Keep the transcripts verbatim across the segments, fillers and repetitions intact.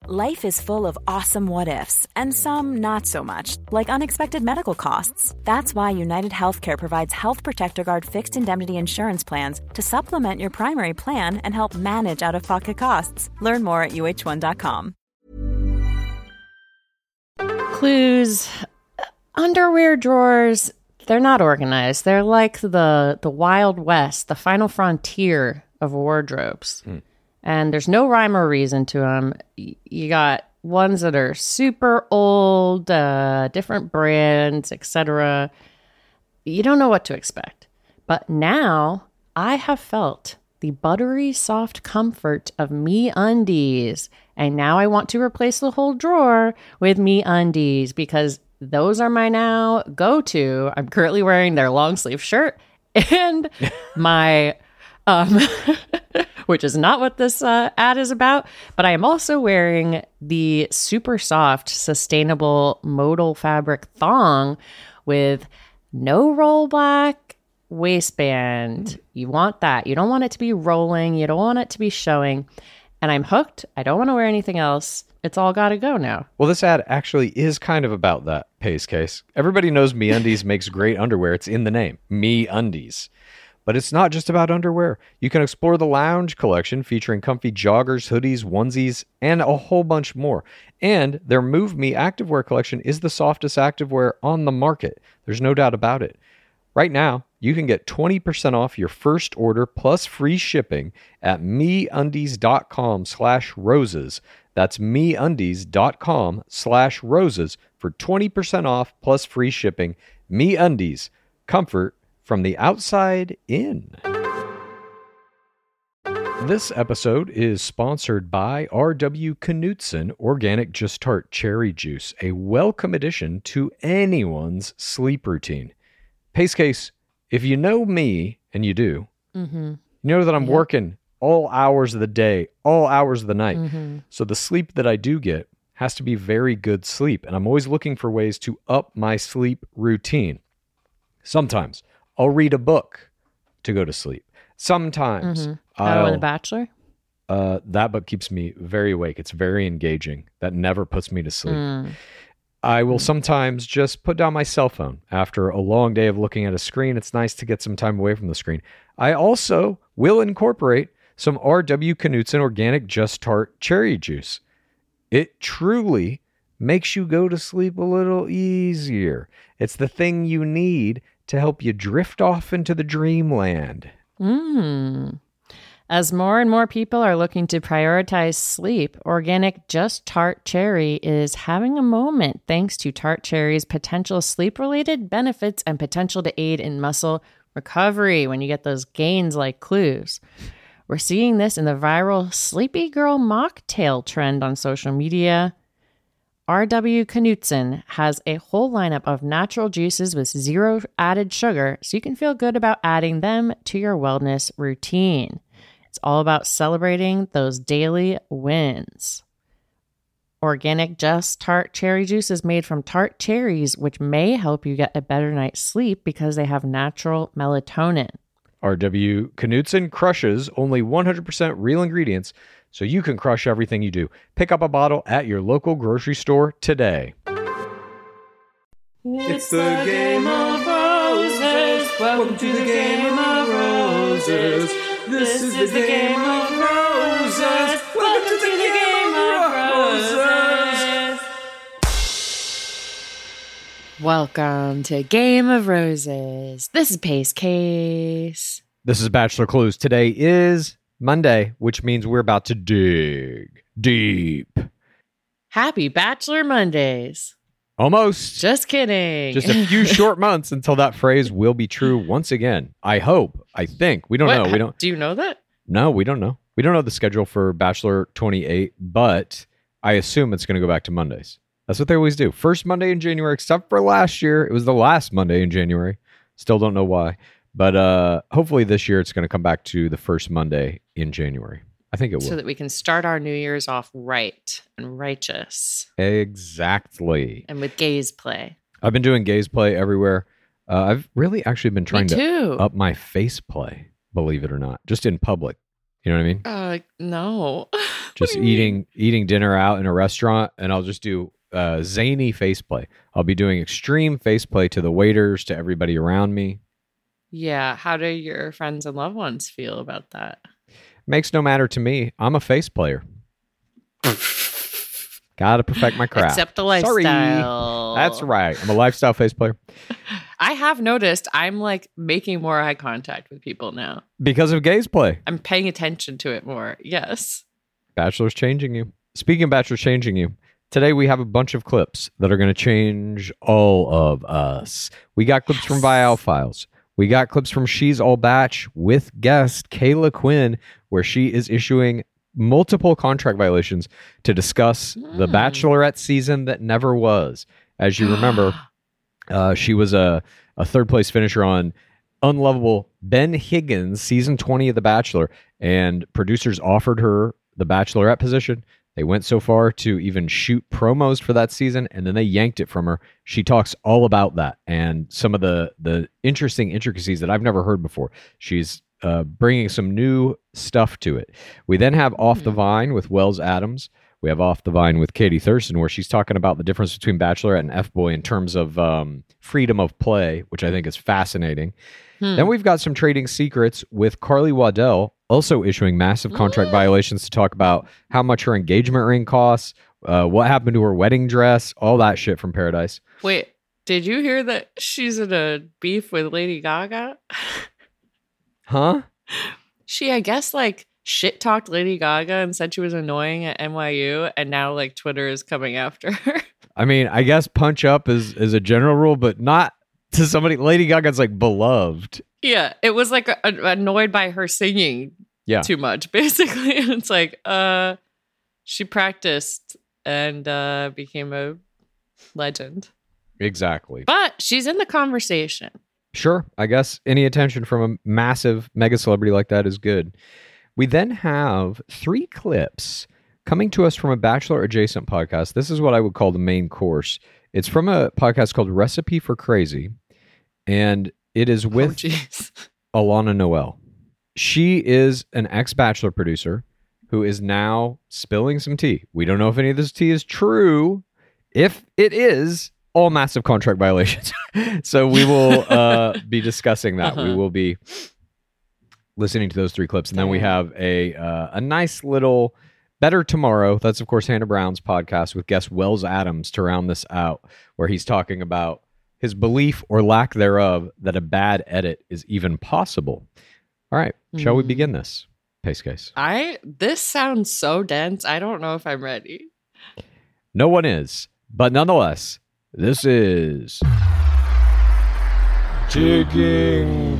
Life is full of awesome what-ifs, and some not so much, like unexpected medical costs. That's why United Healthcare provides Health Protector Guard fixed indemnity insurance plans to supplement your primary plan and help manage out-of-pocket costs. Learn more at U H one dot com. Clues. Underwear drawers, they're not organized. They're like the, the Wild West, the final frontier of wardrobes. Mm. And there's no rhyme or reason to them. You got ones that are super old, uh, different brands, et cetera. You don't know what to expect. But now I have felt the buttery soft comfort of MeUndies. And now I want to replace the whole drawer with MeUndies because those are my now go-to. I'm currently wearing their long sleeve shirt and my... Um, which is not what this uh, ad is about, but I am also wearing the super soft, sustainable modal fabric thong with no rollback waistband. You want that. You don't want it to be rolling. You don't want it to be showing. And I'm hooked. I don't want to wear anything else. It's all got to go now. Well, this ad actually is kind of about that, Pace Case. Everybody knows MeUndies makes great underwear. It's in the name, MeUndies. But it's not just about underwear. You can explore the lounge collection featuring comfy joggers, hoodies, onesies, and a whole bunch more. And their Move Me activewear collection is the softest activewear on the market. There's no doubt about it. Right now, you can get twenty percent off your first order plus free shipping at MeUndies.com slash roses. That's MeUndies.com slash roses for twenty percent off plus free shipping. MeUndies. Comfort from the outside in. This episode is sponsored by R W Knudsen Organic Just Tart Cherry Juice, a welcome addition to anyone's sleep routine. Pace Case, if you know me, and you do, mm-hmm. you know that I'm yeah. working all hours of the day, all hours of the night. Mm-hmm. So the sleep that I do get has to be very good sleep, and I'm always looking for ways to up my sleep routine. Sometimes I'll read a book to go to sleep. Sometimes mm-hmm. I'll... Oh, The Bachelor? Uh, that book keeps me very awake. It's very engaging. That never puts me to sleep. Mm. I will sometimes just put down my cell phone after a long day of looking at a screen. It's nice to get some time away from the screen. I also will incorporate some R W Knudsen Organic Just Tart Cherry Juice. It truly makes you go to sleep a little easier. It's the thing you need to help you drift off into the dreamland. Mm. As more and more people are looking to prioritize sleep, Organic Just Tart Cherry is having a moment thanks to Tart Cherry's potential sleep-related benefits and potential to aid in muscle recovery when you get those gains like clues. We're seeing this in the viral Sleepy Girl mocktail trend on social media. R W Knudsen has a whole lineup of natural juices with zero added sugar, so you can feel good about adding them to your wellness routine. It's all about celebrating those daily wins. Organic Just Tart Cherry Juice is made from tart cherries, which may help you get a better night's sleep because they have natural melatonin. R W Knudsen crushes only one hundred percent real ingredients, so you can crush everything you do. Pick up a bottle at your local grocery store today. It's the Game of Roses. Welcome to the Game of Roses. This is the Game of Roses. Welcome to the Game of Roses. Welcome to Game of Roses. This is Pace Case. This is Bachelor Clues. Today is Monday, which means we're about to dig deep. Happy Bachelor Mondays. Almost. Just kidding. Just a few short months until that phrase will be true once again. I hope. I think. We don't what? know. We don't. Do you know that? No, we don't know. We don't know the schedule for Bachelor twenty-eight, but I assume it's going to go back to Mondays. That's what they always do. First Monday in January, except for last year. It was the last Monday in January. Still don't know why. But uh, hopefully this year it's going to come back to the first Monday in January. I think it will. So that we can start our New Year's off right and righteous. Exactly. And with gaze play. I've been doing gaze play everywhere. Uh, I've really actually been trying to up my face play, believe it or not, just in public. You know what I mean? Uh, no. just do you eating eating dinner out in a restaurant, and I'll just do uh, zany faceplay. I'll be doing extreme faceplay to the waiters, to everybody around me. Yeah. How do your friends and loved ones feel about that? Makes no matter to me. I'm a face player. Gotta perfect my craft. Accept the Sorry. lifestyle. That's right. I'm a lifestyle face player. I have noticed I'm like making more eye contact with people now. Because of gaze play. I'm paying attention to it more. Yes. Bachelor's changing you. Speaking of Bachelor's changing you, today we have a bunch of clips that are going to change all of us. We got clips from Vial Files. We got clips from She's All Batch with guest Kayla Quinn, where she is issuing multiple contract violations to discuss mm. the Bachelorette season that never was. As you remember, uh, she was a, a third place finisher on unlovable Ben Higgins, season twenty of The Bachelor, and producers offered her the Bachelorette position. They went so far to even shoot promos for that season, and then they yanked it from her. She talks all about that and some of the the interesting intricacies that I've never heard before. She's uh, bringing some new stuff to it. We then have Off the Vine with Wells Adams. We have Off the Vine with Katie Thurston, where she's talking about the difference between Bachelorette and F-Boy in terms of um, freedom of play, which I think is fascinating. Hmm. Then we've got some trading secrets with Carly Waddell, also issuing massive contract violations to talk about how much her engagement ring costs, uh, what happened to her wedding dress, all that shit from Paradise. Wait, did you hear that she's in a beef with Lady Gaga? Huh? She, I guess, like, shit talked Lady Gaga and said she was annoying at N Y U, and now, like, Twitter is coming after her. I mean, I guess punch up is, is a general rule, but not to somebody. Lady Gaga's, like, beloved. Yeah, it was, like, a, a, annoyed by her singing yeah. too much, basically. And it's like, uh, she practiced and uh, became a legend. Exactly. But she's in the conversation. Sure. I guess any attention from a massive mega celebrity like that is good. We then have three clips coming to us from a Bachelor adjacent podcast. This is what I would call the main course. It's from a podcast called Recipe for Crazy, and it is with oh, Alana Noel. She is an ex-Bachelor producer who is now spilling some tea. We don't know if any of this tea is true. If it is, all massive contract violations. So we will uh, be discussing that. Uh-huh. We will be listening to those three clips. And then we have a uh, a nice little Better Tomorrow. That's, of course, Hannah Brown's podcast with guest Wells Adams to round this out, where he's talking about his belief or lack thereof that a bad edit is even possible. All right. Mm. Shall we begin this? Pace case. I This sounds so dense. I don't know if I'm ready. No one is. But nonetheless, this is Digging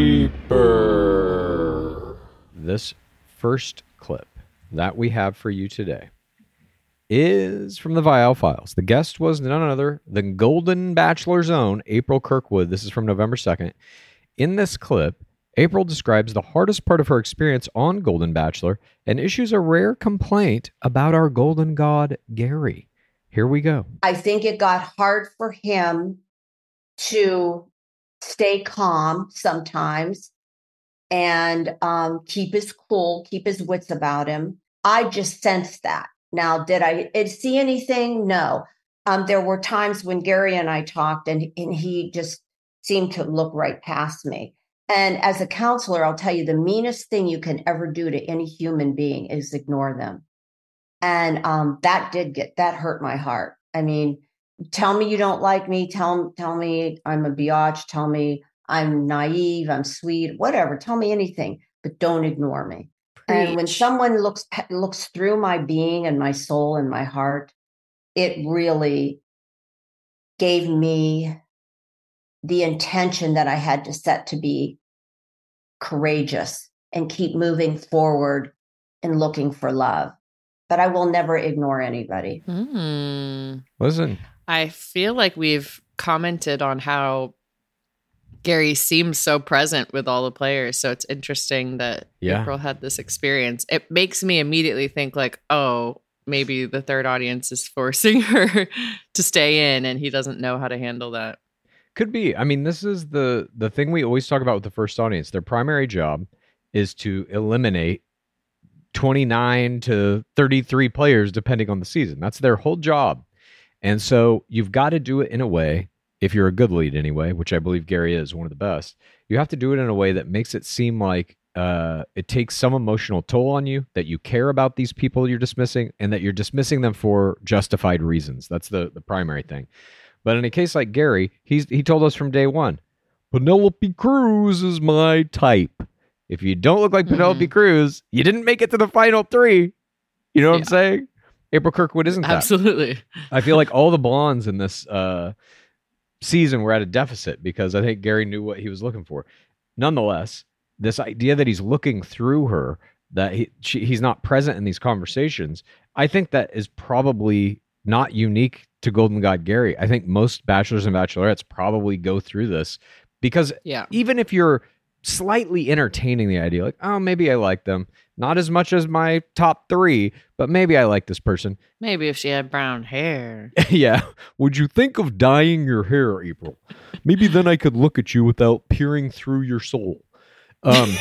Deeper. This first clip that we have for you today is from the Vial Files. The guest was none other than Golden Bachelor's own April Kirkwood. This is from November second. In this clip, April describes the hardest part of her experience on Golden Bachelor and issues a rare complaint about our golden god, Gary. Here we go. I think it got hard for him to stay calm sometimes and um, keep his cool, keep his wits about him. I just sensed that. Now, did I see anything? No. Um, there were times when Gary and I talked and, and he just seemed to look right past me. And as a counselor, I'll tell you, the meanest thing you can ever do to any human being is ignore them. And um, that did get, that hurt my heart. I mean, tell me you don't like me. Tell, tell me I'm a biatch. Tell me I'm naive. I'm sweet, whatever. Tell me anything, but don't ignore me. Preach. And when someone looks, looks through my being and my soul and my heart, it really gave me the intention that I had to set to be courageous and keep moving forward and looking for love. But I will never ignore anybody. Mm. Listen. I feel like we've commented on how Gary seems so present with all the players. So it's interesting that yeah. April had this experience. It makes me immediately think like, oh, maybe the third audience is forcing her to stay in and he doesn't know how to handle that. Could be. I mean, this is the the thing we always talk about with the first audience. Their primary job is to eliminate twenty-nine to thirty-three players, depending on the season. That's their whole job. And so you've got to do it in a way, if you're a good lead anyway, which I believe Gary is one of the best, you have to do it in a way that makes it seem like uh, it takes some emotional toll on you, that you care about these people you're dismissing, and that you're dismissing them for justified reasons. That's the, the primary thing. But in a case like Gary, he's he told us from day one, Penelope Cruz is my type. If you don't look like Penelope mm-hmm. Cruz, you didn't make it to the final three. You know what yeah. I'm saying? April Kirkwood isn't that. Absolutely. I feel like all the blondes in this uh, season were at a deficit because I think Gary knew what he was looking for. Nonetheless, this idea that he's looking through her, that he, she, he's not present in these conversations, I think that is probably not unique to Golden God Gary. I think most bachelors and bachelorettes probably go through this because yeah. even if you're slightly entertaining the idea, like, oh, maybe I like them. Not as much as my top three, but maybe I like this person. Maybe if she had brown hair. Yeah. Would you think of dyeing your hair, April? Maybe then I could look at you without peering through your soul. Um,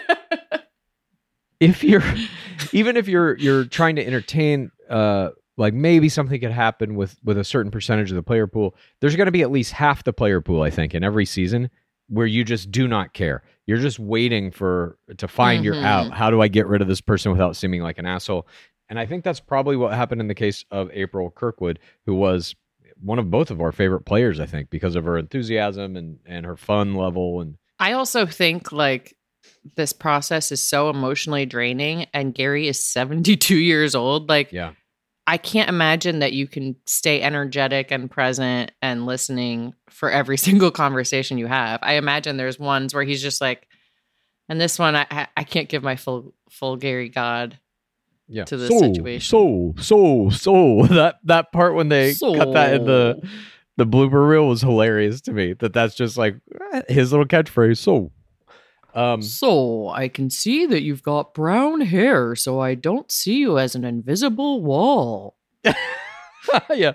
if you're, even if you're you're trying to entertain, uh, like maybe something could happen with with a certain percentage of the player pool, there's going to be at least half the player pool, I think, in every season where you just do not care. You're just waiting for to find mm-hmm. your out. How do I get rid of this person without seeming like an asshole? And I think that's probably what happened in the case of April Kirkwood, who was one of both of our favorite players, I think, because of her enthusiasm and, and her fun level. And I also think like this process is so emotionally draining, and Gary is seventy-two years old. Like, yeah. I can't imagine that you can stay energetic and present and listening for every single conversation you have. I imagine there's ones where he's just like, and this one, I I can't give my full full Gary God yeah. to this so, situation. So, so, so that that part when they so. cut that in the the blooper reel was hilarious to me. That that's just like his little catchphrase. So. Um, so I can see that you've got brown hair, so I don't see you as an invisible wall. Yeah.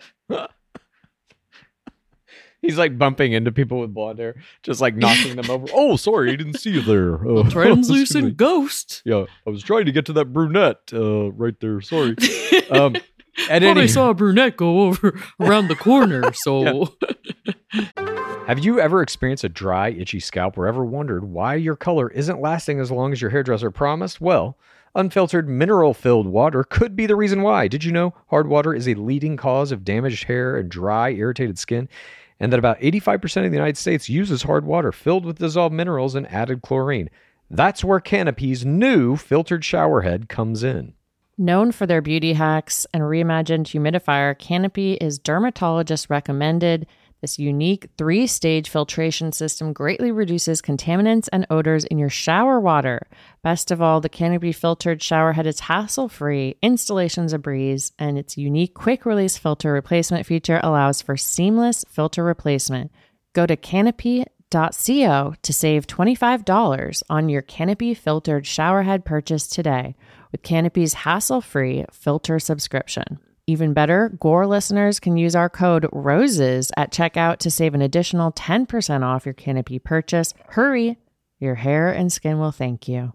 He's like bumping into people with blonde hair, just like knocking them over. Oh, sorry, I didn't see you there. Uh, a translucent ghost. Yeah, I was trying to get to that brunette uh, right there. Sorry. Um, I thought I saw a brunette go over around the corner, so... Yeah. Have you ever experienced a dry, itchy scalp or ever wondered why your color isn't lasting as long as your hairdresser promised? Well, unfiltered, mineral-filled water could be the reason why. Did you know hard water is a leading cause of damaged hair and dry, irritated skin? And that about eighty-five percent of the United States uses hard water filled with dissolved minerals and added chlorine. That's where Canopy's new filtered shower head comes in. Known for their beauty hacks and reimagined humidifier, Canopy is dermatologist recommended. This unique three-stage filtration system greatly reduces contaminants and odors in your shower water. Best of all, the Canopy filtered shower head is hassle-free, installation's a breeze, and its unique quick-release filter replacement feature allows for seamless filter replacement. Go to canopy dot co to save twenty-five dollars on your Canopy filtered shower head purchase today with Canopy's hassle-free filter subscription. Even better, Gore listeners can use our code ROSES at checkout to save an additional ten percent off your Canopy purchase. Hurry, your hair and skin will thank you.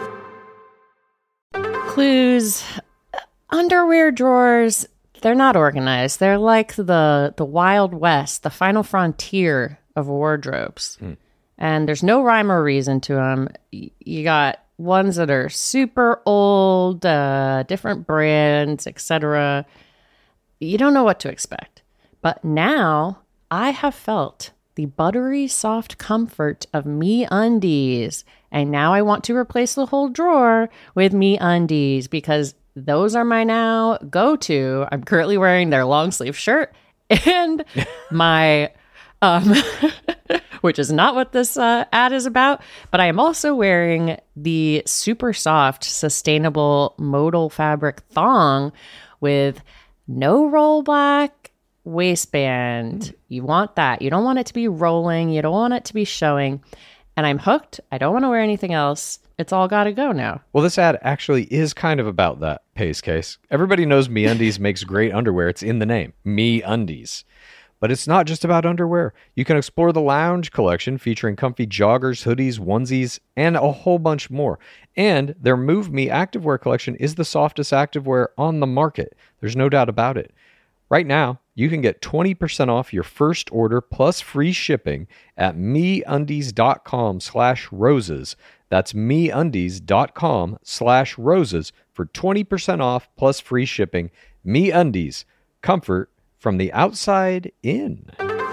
Clues. Underwear drawers, they're not organized. They're like the, the Wild West, the final frontier of wardrobes. Hmm. And there's no rhyme or reason to them. You got ones that are super old, uh, different brands, et cetera. You don't know what to expect. But now I have felt the buttery soft comfort of MeUndies. And now I want to replace the whole drawer with MeUndies because those are my now go-to. I'm currently wearing their long sleeve shirt and my... Um, which is not what this uh, ad is about, but I am also wearing the super soft, sustainable modal fabric thong with no rollback waistband. You want that. You don't want it to be rolling. You don't want it to be showing. And I'm hooked. I don't want to wear anything else. It's all got to go now. Well, this ad actually is kind of about that, Pace Case. Everybody knows MeUndies makes great underwear. It's in the name, MeUndies. But it's not just about underwear. You can explore the lounge collection featuring comfy joggers, hoodies, onesies, and a whole bunch more. And their Move Me activewear collection is the softest activewear on the market. There's no doubt about it. Right now, you can get twenty percent off your first order plus free shipping at meundies.com slash roses. That's meundies.com slash roses for twenty percent off plus free shipping. MeUndies, comfort from the outside in.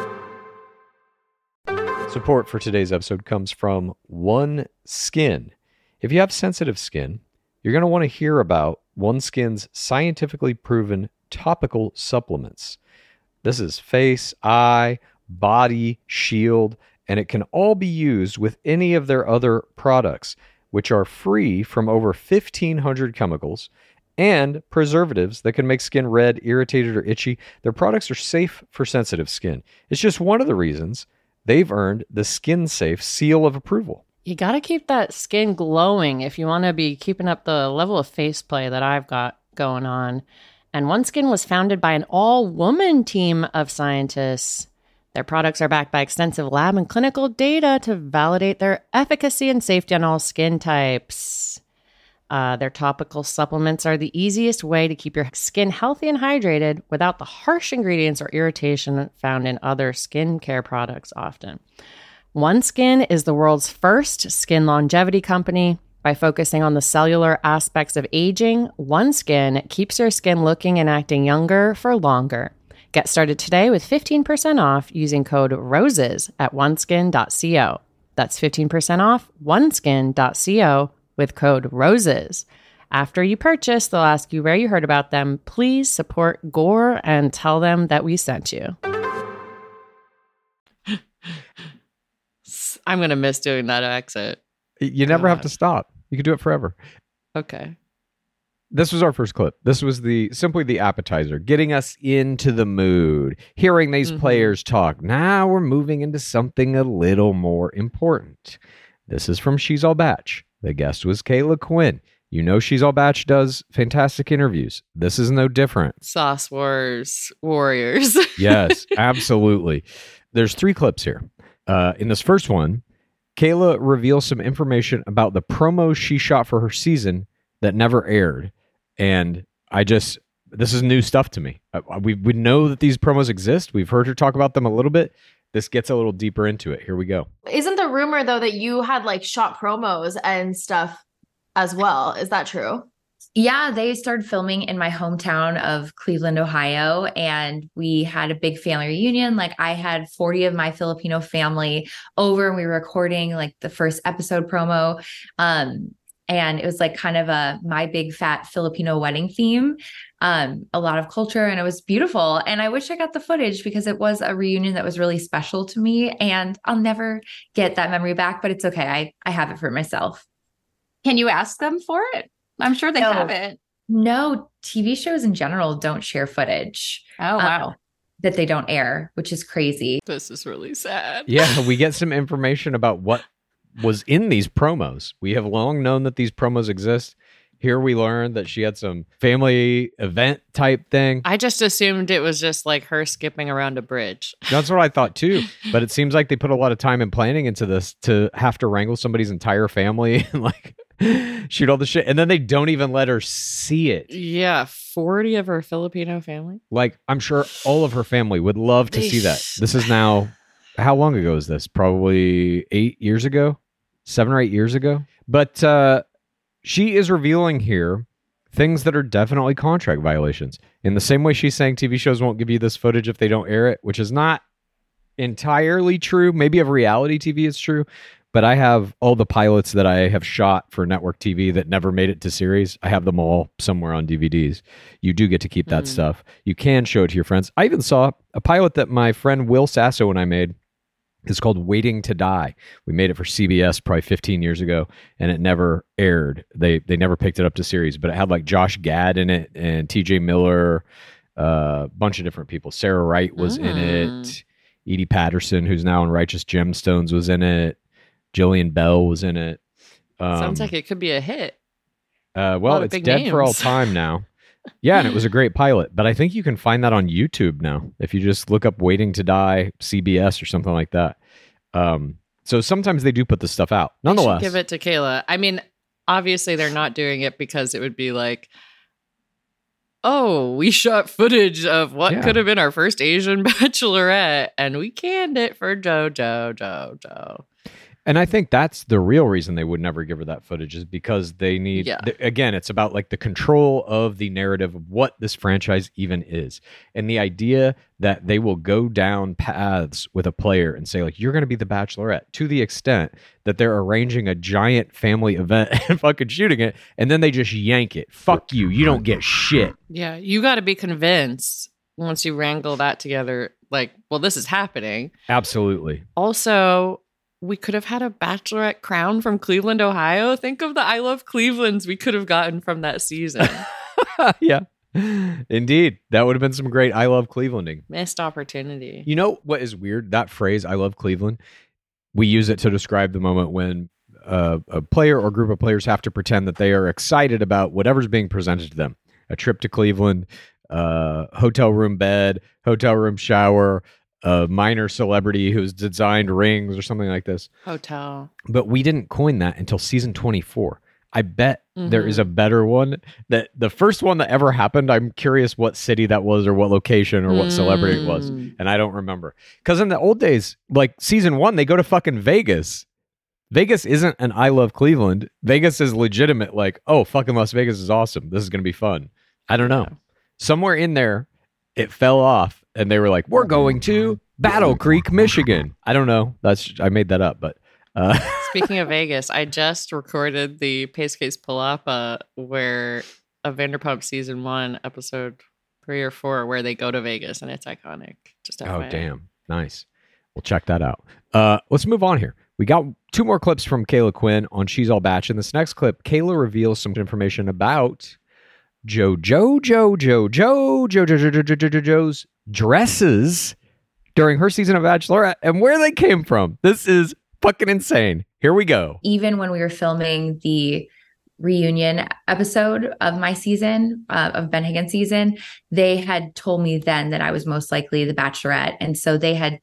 Support for today's episode comes from OneSkin. If you have sensitive skin, you're going to want to hear about OneSkin's scientifically proven topical supplements. This is face, eye, body, shield, and it can all be used with any of their other products, which are free from over fifteen hundred chemicals and preservatives that can make skin red, irritated, or itchy. Their products are safe for sensitive skin. It's just one of the reasons they've earned the Skin Safe seal of approval. You got to keep that skin glowing if you want to be keeping up the level of face play that I've got going on. And OneSkin was founded by an all-woman team of scientists. Their products are backed by extensive lab and clinical data to validate their efficacy and safety on all skin types. Uh, their topical supplements are the easiest way to keep your skin healthy and hydrated without the harsh ingredients or irritation found in other skincare products often. OneSkin is the world's first skin longevity company. By focusing on the cellular aspects of aging, OneSkin keeps your skin looking and acting younger for longer. Get started today with fifteen percent off using code ROSES at oneskin dot co. That's fifteen percent off oneskin dot co with code ROSES. After you purchase, they'll ask you where you heard about them. Please support Gore and tell them that we sent you. I'm going to miss doing that exit. You never God. have to stop. You can do it forever. Okay. This was our first clip. This was the simply the appetizer, getting us into the mood, hearing these Mm-hmm. players talk. Now we're moving into something a little more important. This is from She's All Batch. The guest was Kayla Quinn. You know She's All Batch does fantastic interviews. This is no different. Sauce Wars Warriors. Yes, absolutely. There's three clips here. Uh, in this first one, Kayla reveals some information about the promos she shot for her season that never aired. And I just, this is new stuff to me. Uh, we, we know that these promos exist. We've heard her talk about them a little bit. This gets a little deeper into it. Here we go. Isn't the rumor, though, that you had like shot promos and stuff as well? Is that true? Yeah, they started filming in my hometown of Cleveland, Ohio, and we had a big family reunion. Like I had forty of my Filipino family over and we were recording like the first episode promo. Um, and it was like kind of a my big fat Filipino wedding theme, um, a lot of culture, and it was beautiful. And I wish I got the footage because it was a reunion that was really special to me, and I'll never get that memory back, but it's okay. I, I have it for myself. Can you ask them for it? I'm sure they No. have it. No, T V shows in general don't share footage. Oh, wow. um, that they don't air, which is crazy. This is really sad. Yeah, we get some information about what was in these promos. We have long known that these promos exist. Here we learned that she had some family event type thing. I just assumed it was just like her skipping around a bridge. That's what I thought too. But it seems like they put a lot of time and planning into this to have to wrangle somebody's entire family and like shoot all the shit. And then they don't even let her see it. Yeah, forty of her Filipino family. Like, I'm sure all of her family would love to see that. This is now, how long ago is this? Probably eight years ago? Seven or eight years ago? But uh, she is revealing here things that are definitely contract violations. In the same way she's saying T V shows won't give you this footage if they don't air it, which is not entirely true. Maybe of reality T V it's true. But I have all the pilots that I have shot for network T V that never made it to series. I have them all somewhere on D V Ds. You do get to keep that mm. stuff. You can show it to your friends. I even saw a pilot that my friend Will Sasso and I made. It's called Waiting to Die. We made it for C B S probably fifteen years ago, and it never aired. They they never picked it up to series, but it had like Josh Gad in it and T J Miller, a uh, bunch of different people. Sarah Wright was mm. in it. Edie Patterson, who's now in Righteous Gemstones, was in it. Jillian Bell was in it. Um, Sounds like it could be a hit. Uh, well, it's dead names. for all time now. Yeah, and it was a great pilot. But I think you can find that on YouTube now if you just look up Waiting to Die C B S or something like that. Um, so sometimes they do put this stuff out. Nonetheless, give it to Kayla. I mean, obviously they're not doing it because it would be like, oh, we shot footage of what Yeah. could have been our first Asian bachelorette, and we canned it for JoJo, JoJo. and I think that's the real reason they would never give her that footage is because they need, Yeah. th- again, it's about like the control of the narrative of what this franchise even is. And the idea that they will go down paths with a player and say like, you're going to be the bachelorette to the extent that they're arranging a giant family event and fucking shooting it. And then they just yank it. Fuck you. You don't get shit. Yeah, you got to be convinced once you wrangle that together, like, well, this is happening. Absolutely. Also, we could have had a bachelorette crown from Cleveland, Ohio. Think of the I Love Clevelands we could have gotten from that season. Yeah. Indeed. That would have been some great I Love Clevelanding. Missed opportunity. You know what is weird? That phrase, I love Cleveland, we use it to describe the moment when uh, a player or group of players have to pretend that they are excited about whatever's being presented to them. A trip to Cleveland, uh, hotel room bed, hotel room shower, a minor celebrity who's designed rings or something like this. Hotel. But we didn't coin that until season twenty-four. I bet there is a better one. That the first one that ever happened, I'm curious what city that was or what location or what celebrity it was. Mm. And I don't remember. Because in the old days, like season one, they go to fucking Vegas. Vegas isn't an I Love Cleveland. Vegas is legitimate, like, oh, fucking Las Vegas is awesome. This is going to be fun. I don't know. Yeah. Somewhere Somewhere in there, it fell off and they were like, we're going to Battle Creek, Michigan. I don't know. That's I made that up, but uh Speaking of Vegas, I just recorded the Pace Case Palapa where a Vanderpump season one, episode three or four, where they go to Vegas and it's iconic. Just Oh, F Y I. damn. Nice. We'll check that out. Uh, let's move on here. We got two more clips from Kayla Quinn on She's All Batch. In this next clip, Kayla reveals some information about JoJo, JoJo, JoJo, JoJo, JoJo, JoJo, JoJo's dresses during her season of Bachelorette and where they came from. This is fucking insane. Here we go. Even when we were filming the reunion episode of my season, uh, of Ben Higgins' season, they had told me then that I was most likely the Bachelorette. And so they had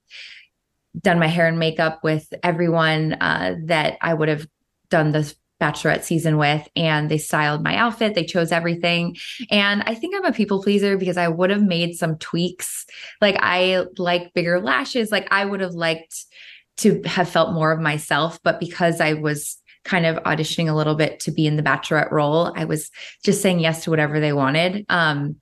done my hair and makeup with everyone uh, that I would have done this Bachelorette season with, and they styled my outfit. They chose everything. And I think I'm a people pleaser because I would have made some tweaks. Like I like bigger lashes. Like I would have liked to have felt more of myself, but because I was kind of auditioning a little bit to be in the Bachelorette role, I was just saying yes to whatever they wanted. Um,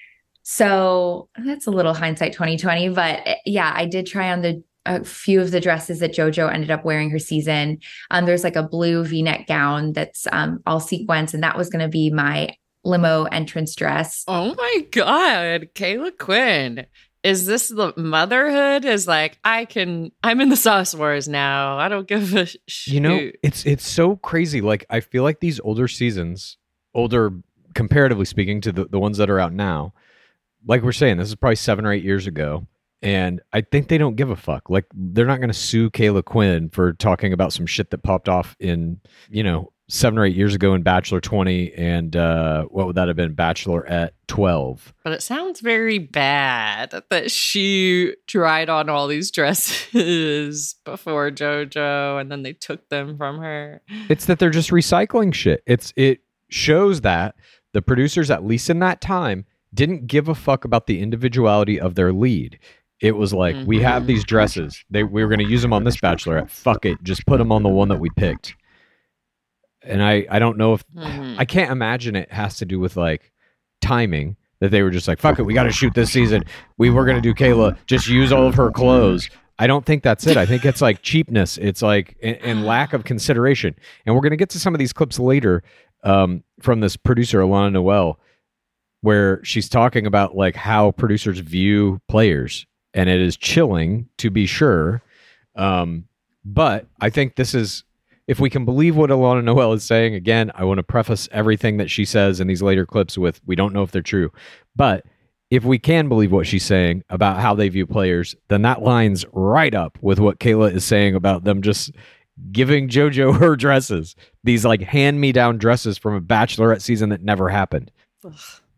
so that's a little hindsight twenty twenty, but yeah, I did try on the a few of the dresses that JoJo ended up wearing her season. Um, there's like a blue V-neck gown that's um, all sequins, and that was going to be my limo entrance dress. Oh my God, Kayla Quinn. Is this the motherhood? Is like, I can, I'm in the Sauce Wars now. I don't give a shit. You know, it's it's so crazy. Like, I feel like these older seasons, older comparatively speaking to the, the ones that are out now, like we're saying, this is probably seven or eight years ago. And I think they don't give a fuck. Like, they're not going to sue Kayla Quinn for talking about some shit that popped off in, you know, seven or eight years ago in Bachelor twenty and uh, what would that have been? Bachelorette twelve. But it sounds very bad that she tried on all these dresses before JoJo and then they took them from her. It's that they're just recycling shit. It's It shows that the producers, at least in that time, didn't give a fuck about the individuality of their lead. It was like, mm-hmm. we have these dresses. They we were going to use them on this Bachelorette. Fuck it. Just put them on the one that we picked. And I, I don't know if... Mm-hmm. I can't imagine it has to do with, like, timing. That they were just like, fuck it, we got to shoot this season. We were going to do Kayla. Just use all of her clothes. I don't think that's it. I think it's, like, cheapness. It's, like, and, and lack of consideration. And we're going to get to some of these clips later um, from this producer, Alana Noel, where she's talking about, like, how producers view players. And it is chilling, to be sure. Um, but I think this is, if we can believe what Alana Noel is saying, again, I want to preface everything that she says in these later clips with, we don't know if they're true. But if we can believe what she's saying about how they view players, then that lines right up with what Kayla is saying about them just giving JoJo her dresses. These, like, hand-me-down dresses from a Bachelorette season that never happened. Ugh.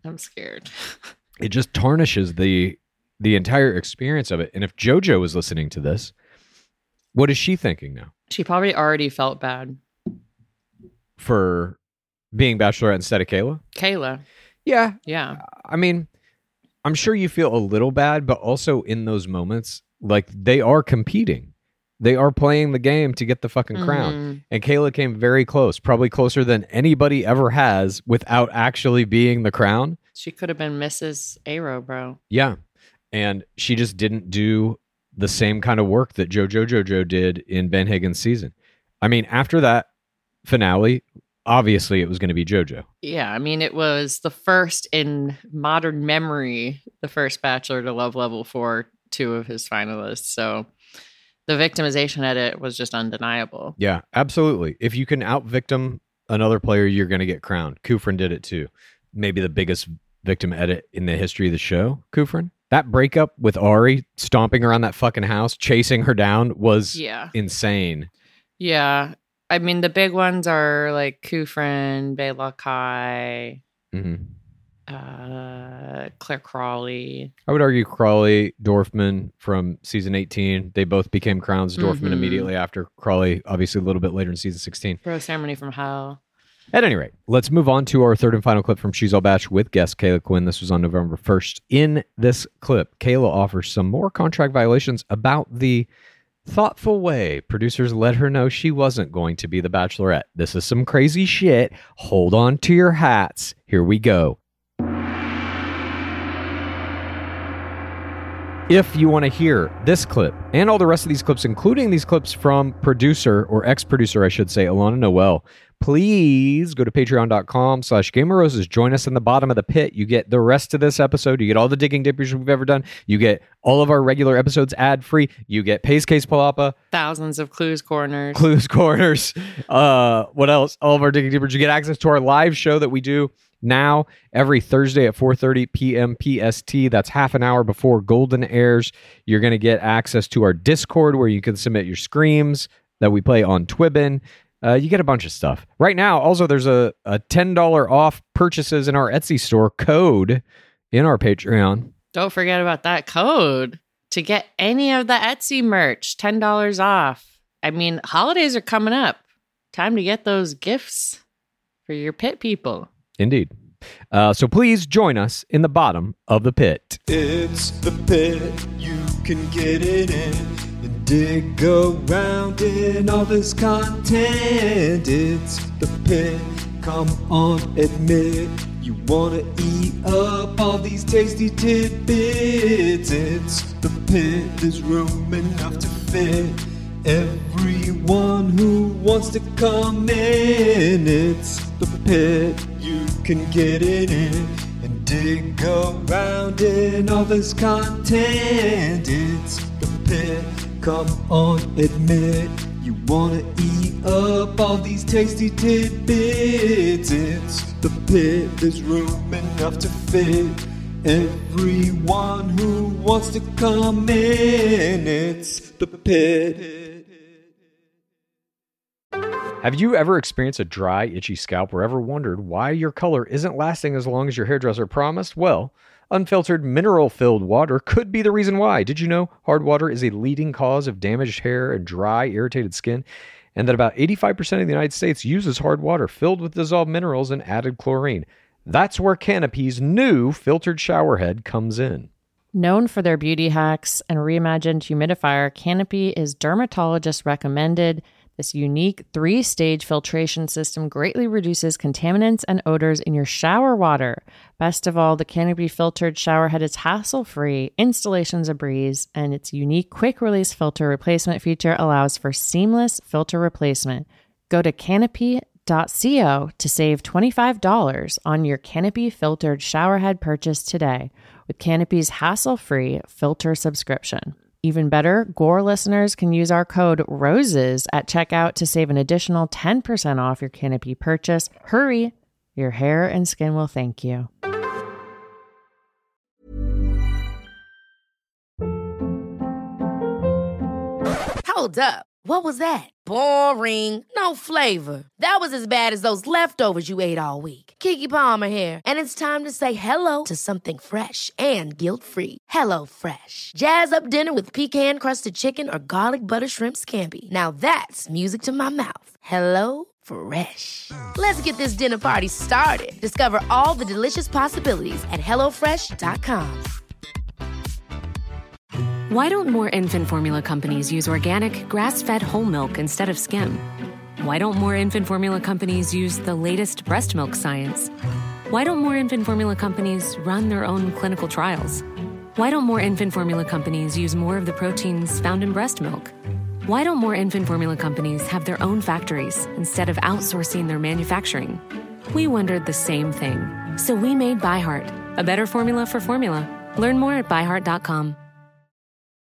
I'm scared. It just tarnishes the the entire experience of it. And if JoJo is listening to this, what is she thinking now? She probably already felt bad. For being Bachelorette instead of Kayla? Kayla. Yeah. Yeah. I mean, I'm sure you feel a little bad, but also in those moments, like they are competing. They are playing the game to get the fucking crown. Mm-hmm. And Kayla came very close, probably closer than anybody ever has without actually being the crown. She could have been Missus Aero, bro. Yeah. And she just didn't do the same kind of work that JoJo JoJo did in Ben Higgins' season. I mean, after that finale, obviously it was going to be JoJo. Yeah, I mean, it was the first in modern memory, the first Bachelor to love level for two of his finalists. So the victimization edit was just undeniable. Yeah, absolutely. If you can out-victim another player, you're going to get crowned. Kufrin did it too. Maybe the biggest victim edit in the history of the show, Kufrin. That breakup with Ari stomping around that fucking house, chasing her down was Yeah. insane. Yeah. I mean, the big ones are like Kufrin, Bela Kai, Mm-hmm. uh, Claire Crawley. I would argue Crawley, Dorfman from season eighteen. They both became crowns. Dorfman Mhm. immediately after Crawley, obviously a little bit later in season sixteen. Rose Ceremony from Hell. At any rate, let's move on to our third and final clip from She's All Batch with guest Kayla Quinn. This was on November first. In this clip, Kayla offers some more contract violations about the thoughtful way producers let her know she wasn't going to be the Bachelorette. This is some crazy shit. Hold on to your hats. Here we go. If you want to hear this clip and all the rest of these clips, including these clips from producer or ex-producer, I should say, Alana Noel, please go to patreon.com slash Game of Roses. Join us in the bottom of the pit. You get the rest of this episode. You get all the Digging Dippers we've ever done. You get all of our regular episodes ad-free. You get Pace Case Palapa, Thousands of Clues Corners. Clues Corners. Uh, what else? All of our Digging Dippers. You get access to our live show that we do now every Thursday at four thirty p.m. P S T. That's half an hour before Golden airs. You're going to get access to our Discord where you can submit your screams that we play on Twibbin. Uh, you get a bunch of stuff. Right now, also, there's a, a ten dollars off purchases in our Etsy store code in our Patreon. Don't forget about that code to get any of the Etsy merch. ten dollars off. I mean, holidays are coming up. Time to get those gifts for your pit people. Indeed. Uh, so please join us in the bottom of the pit. It's the pit, you can get it in and dig around in all this content. It's the pit, come on, admit you wanna eat up all these tasty tidbits. It's the pit, there's room enough to fit everyone who wants to come in. It's the pit, you can get it in and dig around in all this content. It's the pit, come on, admit you wanna eat up all these tasty tidbits. It's the pit, there's room enough to fit everyone who wants to come in. It's the pit. Have you ever experienced a dry, itchy scalp or ever wondered why your color isn't lasting as long as your hairdresser promised? Well, unfiltered, mineral-filled water could be the reason why. Did you know hard water is a leading cause of damaged hair and dry, irritated skin? And that about eighty-five percent of the United States uses hard water filled with dissolved minerals and added chlorine. That's where Canopy's new filtered shower head comes in. Known for their beauty hacks and reimagined humidifier, Canopy is dermatologist recommended. This unique three-stage filtration system greatly reduces contaminants and odors in your shower water. Best of all, the Canopy filtered shower head is hassle-free, installation's a breeze, and its unique quick-release filter replacement feature allows for seamless filter replacement. Go to canopy dot co to save twenty-five dollars on your Canopy filtered shower head purchase today with Canopy's hassle-free filter subscription. Even better, Gore listeners can use our code ROSES at checkout to save an additional ten percent off your Canopy purchase. Hurry, your hair and skin will thank you. Hold up. What was that? Boring. No flavor. That was as bad as those leftovers you ate all week. Keke Palmer here, and it's time to say hello to something fresh and guilt-free. Hello Fresh. Jazz up dinner with pecan-crusted chicken or garlic butter shrimp scampi. Now that's music to my mouth. Hello Fresh. Let's get this dinner party started. Discover all the delicious possibilities at hello fresh dot com. Why don't more infant formula companies use organic, grass-fed whole milk instead of skim? Why don't more infant formula companies use the latest breast milk science? Why don't more infant formula companies run their own clinical trials? Why don't more infant formula companies use more of the proteins found in breast milk? Why don't more infant formula companies have their own factories instead of outsourcing their manufacturing? We wondered the same thing. So we made ByHeart, a better formula for formula. Learn more at by heart dot com.